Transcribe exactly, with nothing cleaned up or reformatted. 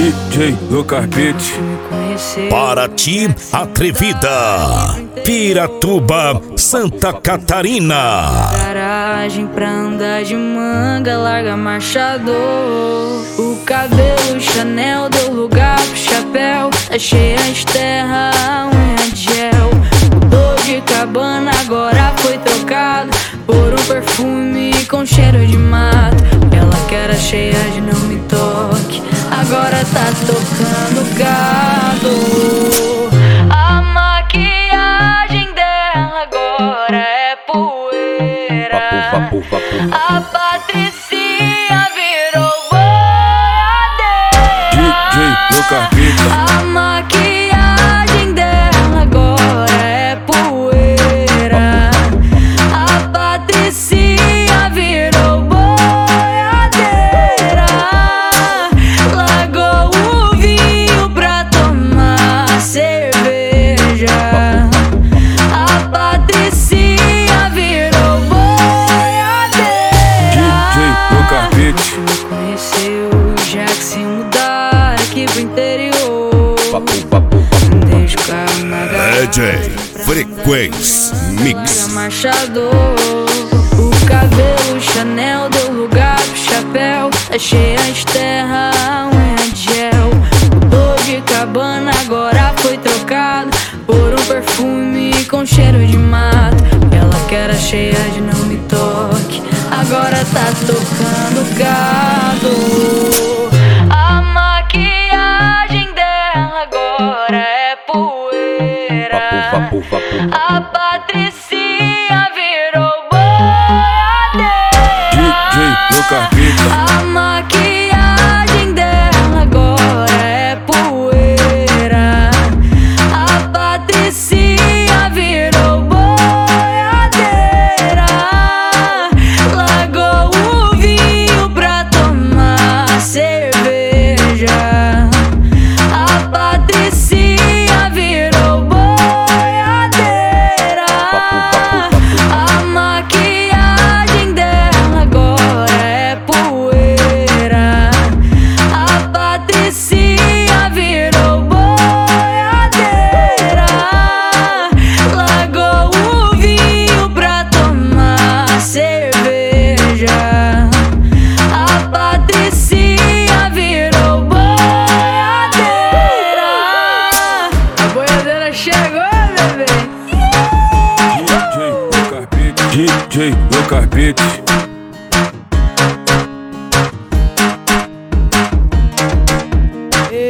D J Lucas Beats. Paraty, Atrevida, Piratuba, Santa Catarina. Garagem pra andar de manga, larga marchador. O cabelo Chanel deu lugar pro chapéu. É cheia de terra, a unha de gel. Mudou de cabana, agora foi trocado por um perfume com cheiro de mato. Ela que era cheia de não me toque, agora tá tocando gado. A maquiagem dela agora é poeira. Papo, papo, papo. A Patricinha virou D boiadeira. J Lucas Beats. A maquiagem dela agora é poeira. A Patricinha virou boiadeira. Largou o vinho pra tomar cerveja. A Patricinha virou boiadeira. D J Lucas Beats. Me conheceu já que se mudar aqui pro interior. Papo, papo, papo. Deixa o carro na garagem. D J Frequência Mix. Marchador. O cabelo Chanel deu lugar pro chapéu. É cheia de terra, a unha de gel. Mudou de cabana, agora foi trocado por um perfume com cheiro de mato. Ela que era cheia de não me toque, agora tá tocando gado. A maquiagem dela agora é poeira. Papo, papo, papo. A Patricinha virou D boiadeira. J Lucas Beats. A maquiagem dela agora é poeira. A Patricinha virou boiadeira. Largou o vinho pra tomar cerveja. A Patricinha virou boiadeira. A maquiagem dela agora é poeira. A Patricinha virou boiadeira. Largou o vinho pra tomar cerveja. A Patricinha virou boiadeira. A boiadeira chegou, bebê. D J Lucas Beats. D J Lucas Beats.